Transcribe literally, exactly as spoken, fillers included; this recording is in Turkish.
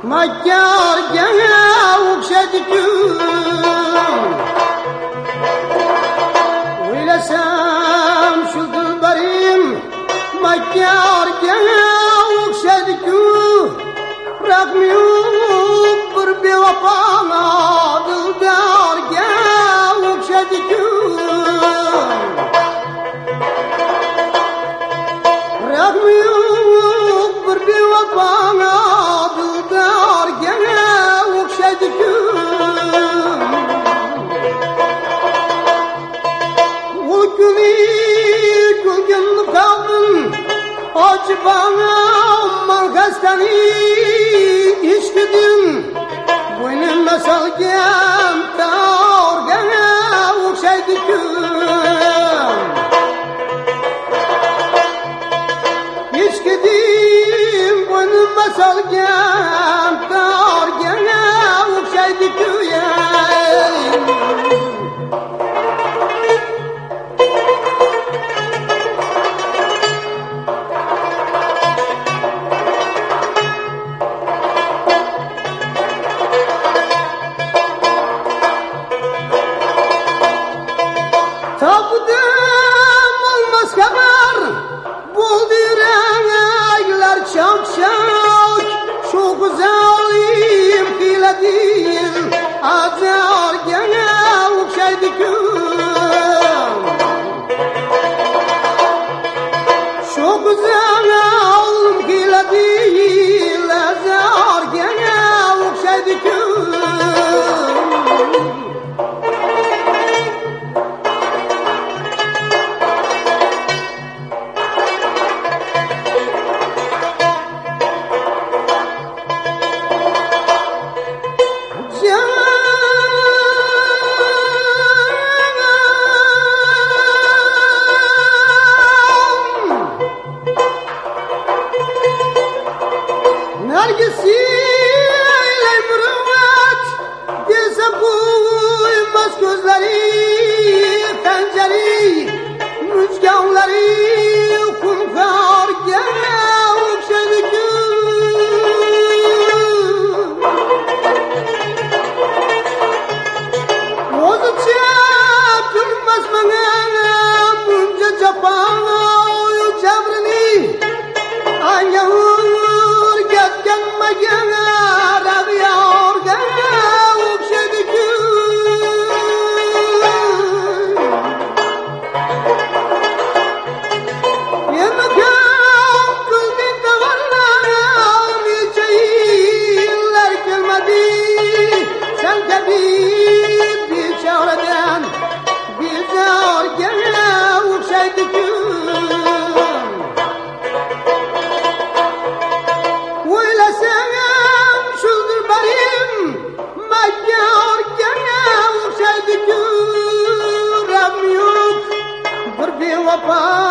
Makkârga o'xshadik-ku o'ylasam shu dilbarim Makkârga o'xshadik-ku rahmi yo'q bir bevafona dildorga o'xshadik-ku rahmi yo'q bir bevafona dildorga o'xshadik-ku u kuni kulgin qavmin ochib man xastani ishqidim bo'ynimda solgan torga o'xshaydi-ku ishqidim bo'ynimda solgan torga o'xshaydi-ku Tapdım olmaz kadar bulduran aylar çok çok şu güzelim hile değil azar gene okşaydı-ku şu güzelim hile değil azar gene okşaydı-ku Nergisiyle mürüvvet dese koymaz gözleri penceri müzganları kumkar gene okşadı-ku Ozu çapılmaz bana bunca çapana oyu çabrini Anyağır getken magana rabiyorga o'xshaydi-ku Yemekam qilding tavallar necha yillar kelmadi Sen kabi bechoradan bezorga o'xshaydi-ku O'ylasam shu dilbarim Makkârga o'xshaydi-ku rahmi yo'q bir bevafo